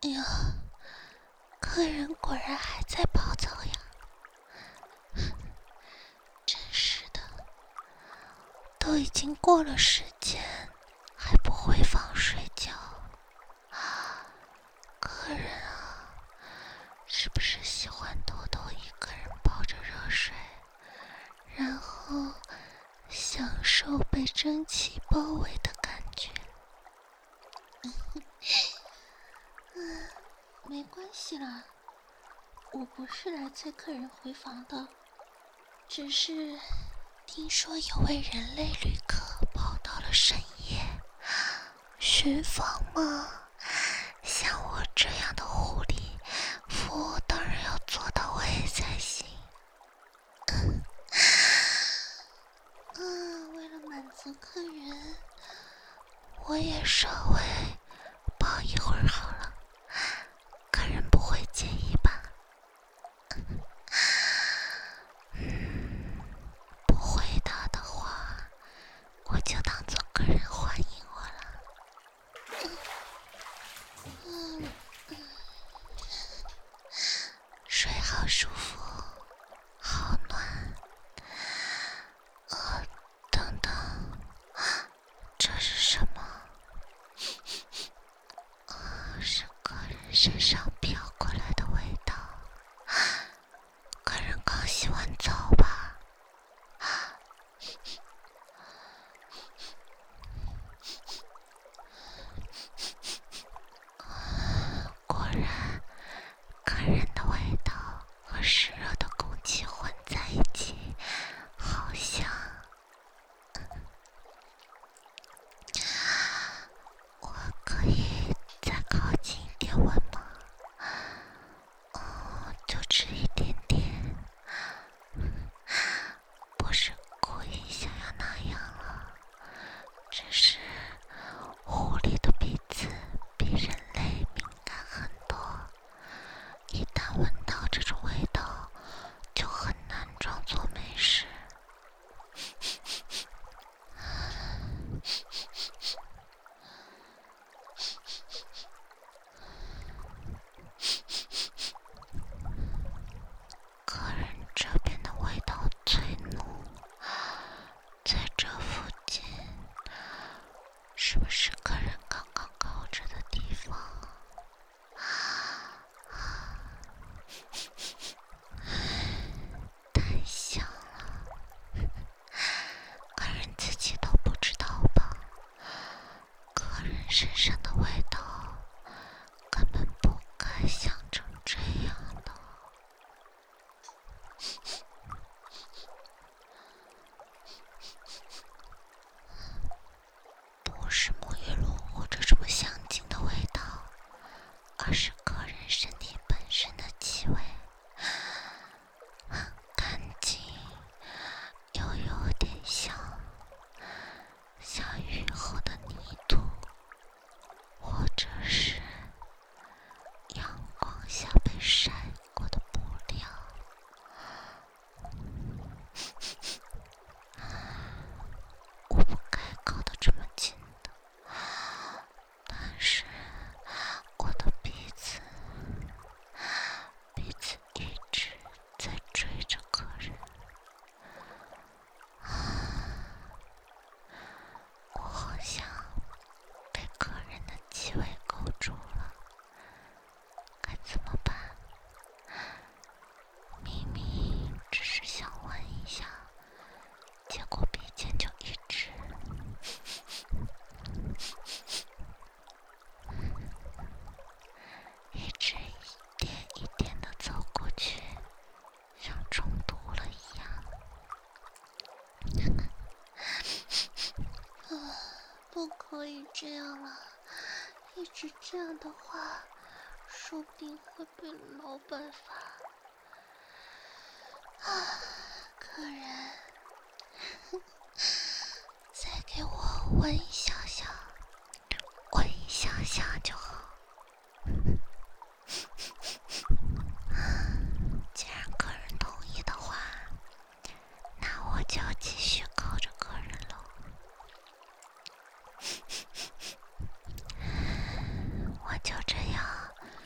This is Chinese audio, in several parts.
哎呀，客人果然还在暴躁呀！真是的，都已经过了时间，还不回房睡觉。客人啊，是不是喜欢偷偷一个人抱着热水，然后享受被蒸汽包围的感觉？没关系啦，我不是来催客人回房的，只是听说有位人类旅客跑到了深夜寻房嘛，像我这样的狐狸，服务当然要做到位才行。为了满足客人，我也稍微抱一会儿好了，客人不会介意吧？不回答的话，我就当做客人欢迎我了。睡好舒服，好暖。等等，这是什么？是客人身上飘过来的味道。客人刚洗完澡吧？果然，客人的味道和湿热的空气混在一起，好香。我可以再靠近一点闻吗？就只一点点，不是故意想要那样了，只是狐狸的鼻子比人类敏感很多，一旦闻到这种味道，就很难装作没事。客人这边的味道最浓，在这附近，是不是客人刚刚靠着的地方？太香了，客人自己都不知道吧？客人身上的味道根本不该香成这样的。不是沐浴露或者什么香精的味道，而是客人身体本身的气味，很干净，又有点像雨后的泥土，或者是阳光下被晒过的布料。我不该靠得这么近的，但是我的鼻子一直在追着客人。我好像被客人的气味勾住了，该怎么办？明明只是想闻一下，结果鼻尖就一直一点一点地走过去，像中毒了一样。不可以这样了，一直这样的话，说不定会被老板罚。客人，再给我闻一小下，闻一小下就好。既然客人同意的话，那我就继续靠着客人喽。我就这样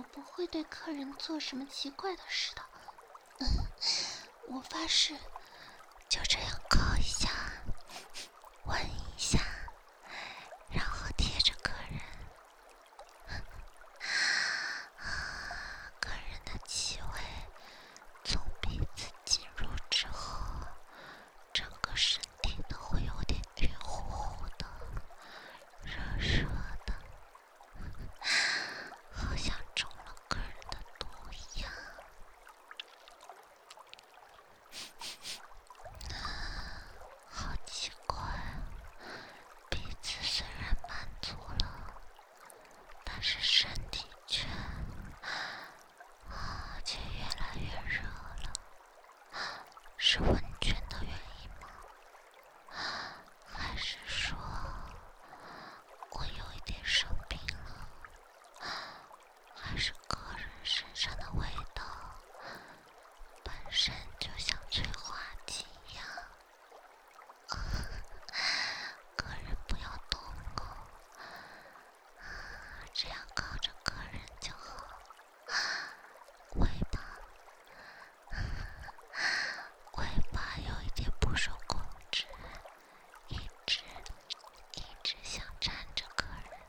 不会对客人做什么奇怪的事的。我发誓，就这样靠一下，吻一下，然后贴着客人。客人的气味从鼻子进入之后，整个身体都会有点晕乎乎的、热热的，好像中了客人的毒一样。好奇怪，鼻子虽然满足了，但是身体却越来越热了。是温泉的原因吗？还是说我有一点生病了？还是客人身上的味道本身就像催化剂一样？客人不要动哦，这样靠着客人就好。尾巴有一点不受控制，一直想缠着客人。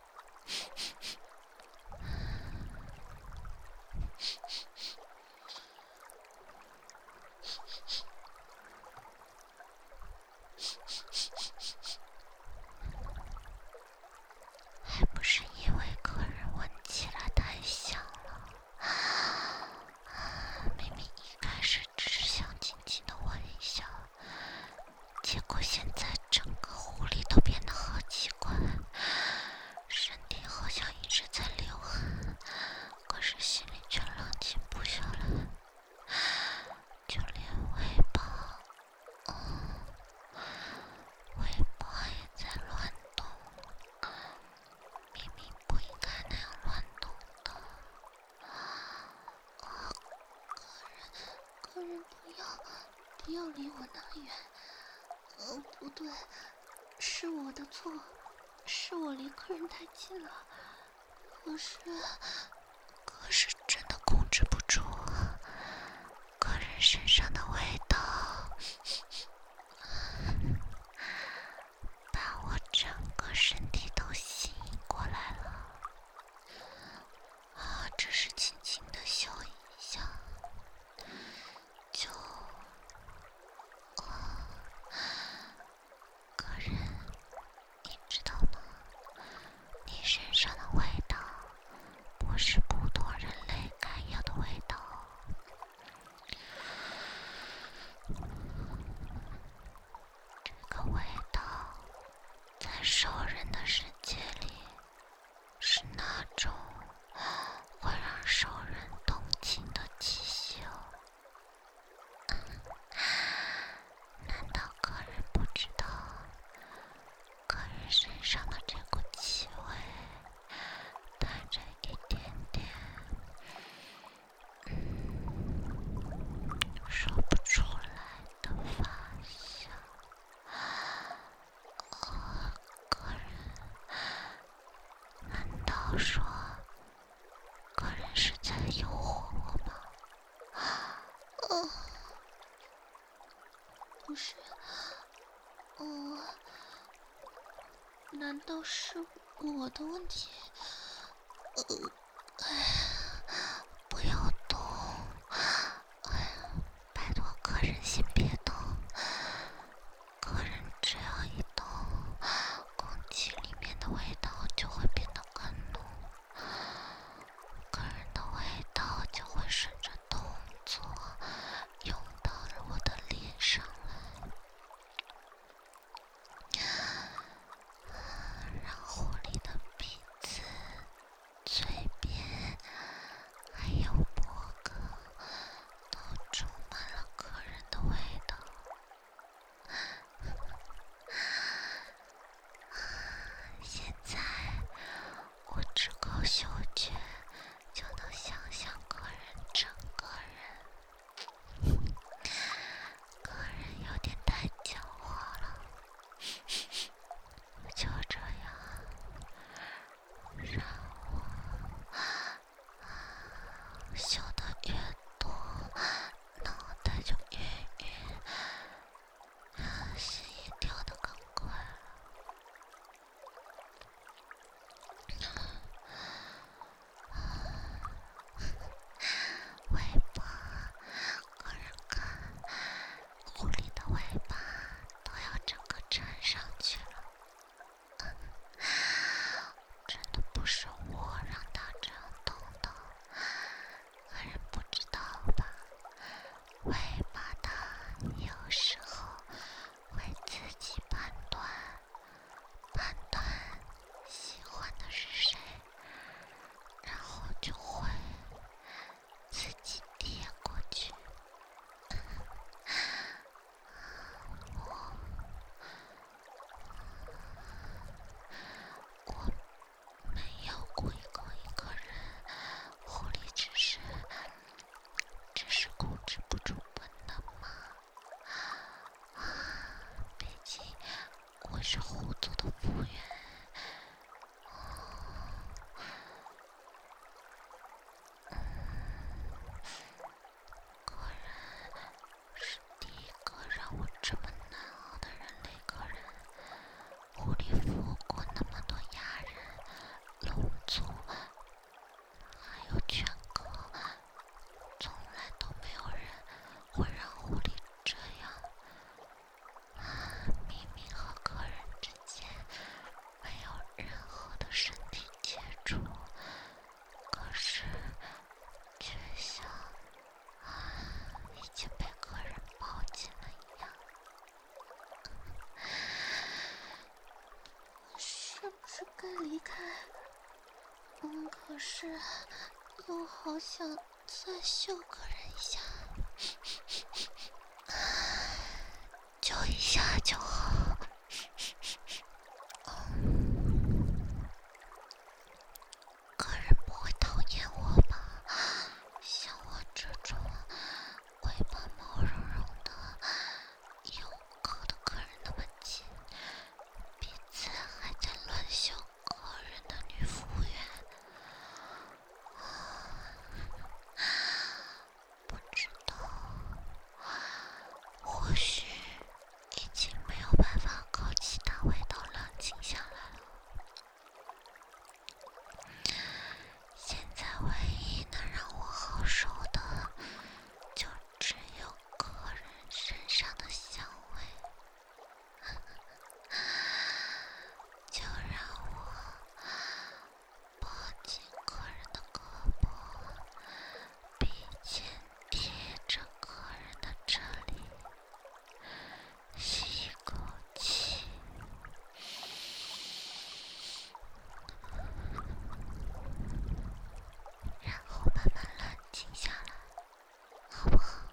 还不是因为客人闻起来太香了，明明一开始只是想轻轻的闻一下，结果现在整个狐狸都变得好奇怪，身体好像一直在流汗，可是心里却冷静不下来，就连尾巴也在乱动，明明不应该那样乱动的。客人不要离我那远。不对，是我的错，是我离客人太近了。可是真的控制不住客人身上的味道，把我整个身体都吸引过来了。只是轻轻的嗅一下，就客人，你知道吗？你身上的味道不是普通人类该有的味道。这个味道在兽人的世界里是那种会让兽人动情的气息哦。难道客人不知道，客人身上的这股气味带着一点点说不出来的发香？客人，难道说客人是在诱惑我吗？不是，难道是我的问题？不要动！拜托客人先别动，客人只要一动，空气里面的味道就会变得更浓，客人的味道就会顺着动作涌到了我的脸上来，让狐狸的鼻子、嘴边是狐族的复原。果然是第一个让我这么难熬的人类个人。狐狸服过那么多亚人、龙族，还有犬科，从来都没有人会让狐狸这样。明明和客人之间没有任何的身体接触，可是却像已经被客人抱紧了一样。是不是该离开？可是又好想再秀客人一下，就一下就好。客人不会讨厌我吧？像我这种尾巴毛茸茸的有壳的客人那么近，彼此还在乱秀客人的女服务员，不知道，或许已经没有办法靠其他味道冷静下来了。现在唯一能让我好受的，就只有客人身上的香味。就让我抱紧客人的胳膊，鼻尖贴着客人的这里，吸一口气，然后慢慢冷静下来，好不好？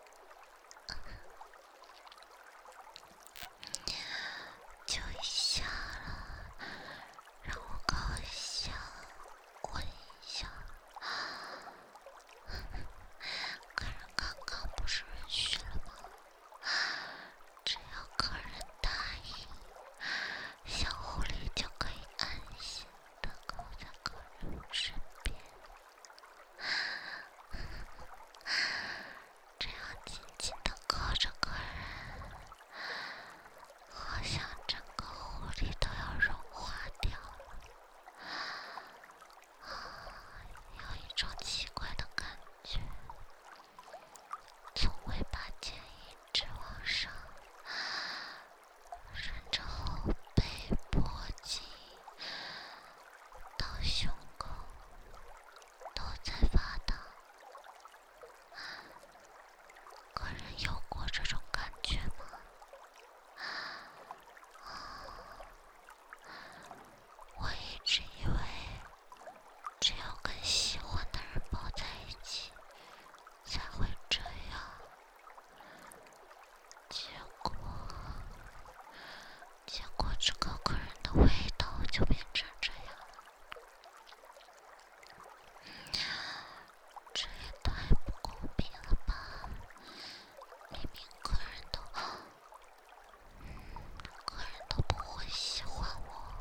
就一下了，让我搞一下，闻一下。客人刚刚不是允许了吗？只要客人答应，小狐狸就可以安心的靠在客人身边。这样紧紧的靠着客人，好像整个狐狸都要融化掉了。有一种奇怪的感觉，从尾巴尖一直往上，顺着后背、脖颈到胸口，都在发烫。客人有过这种感觉吗？我一直以为只有跟喜欢的人抱在一起才会这样，结果这个客人的味道就变成这样了。这也太不公平了吧！明明客人都不会喜欢我。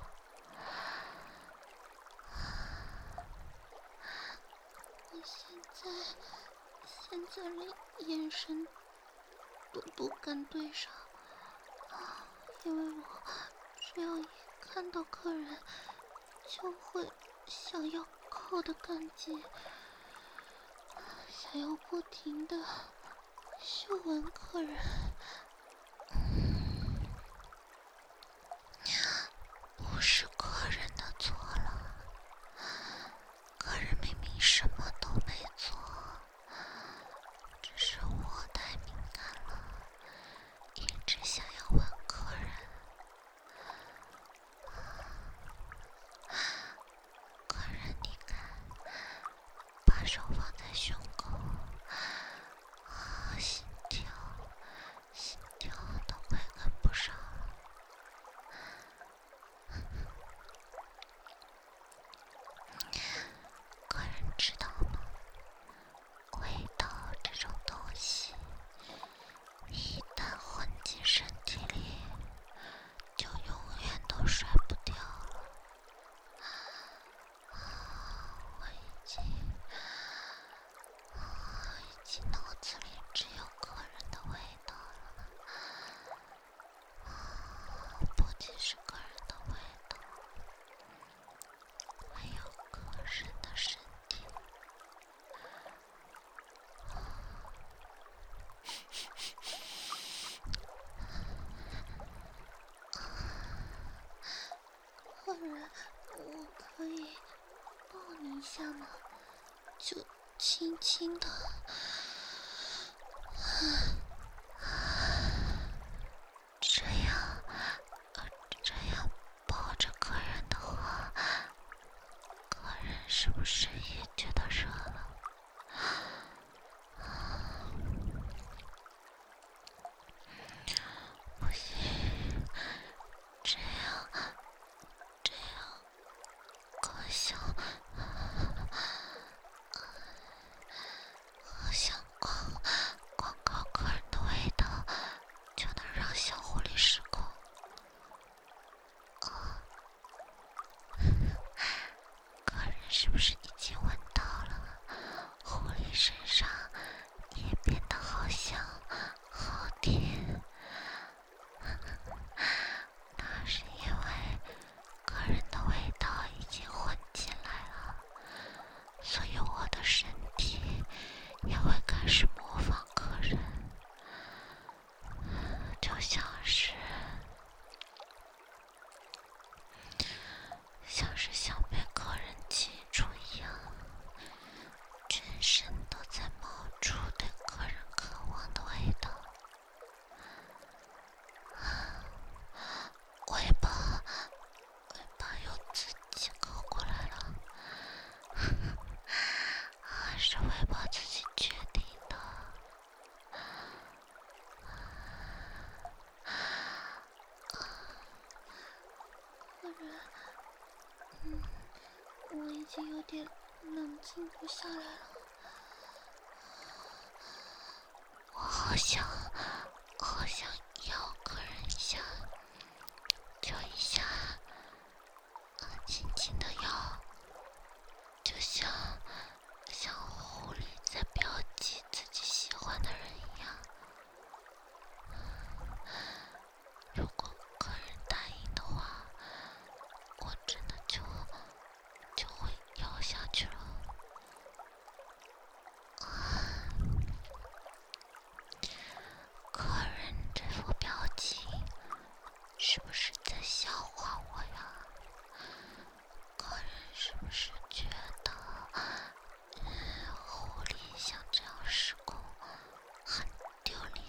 我现在连眼神都不敢对上，因为我只要一看到客人，就会想要靠得更近，想要不停地嗅闻客人。不是客人的错了，客人明明什么都没做，只是我太敏感了，一直想要闻客人。客人，你看，把手放在胸口，心跳人，我可以抱你一下吗？就轻轻的。这样抱着客人的话，客人是不是也觉得热了？不行，这样可想光靠客人的味道就能让小狐狸失控。客人是不是已经闻到了？狐狸身上也变得好香好甜。那是因为客人的味道已经混进来了，所以我的身体也会开始模仿客人，就像是想被客人记住一样，全身都在冒出对客人渴望的味道。尾巴又自己靠过来了，是尾巴自己决定的。客人，我已经有点冷静不下来了。我好想咬客人一下，就一下，轻轻的咬，就像狐狸在标记自己喜欢的人一样。如果客人答应的话，我真的就会咬下去了。客人这副表情是不是在笑话我呀？客人是不是觉得狐狸像这样失控很丢脸？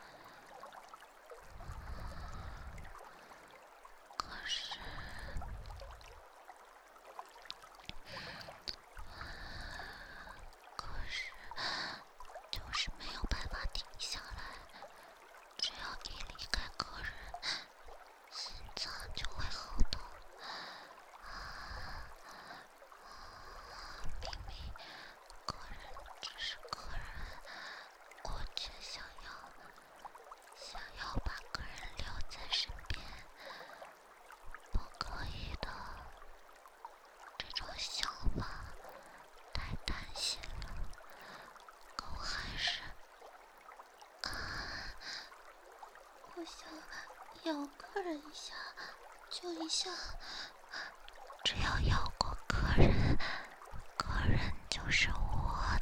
可是就是没有办法停下来，只要一离开客人，心脏就会好痛。明明客人只是客人，我却想要把客人留在身边，不可以的。这种想法太贪心了，可我还是我想咬客人一下就一下，只要咬过客人就是我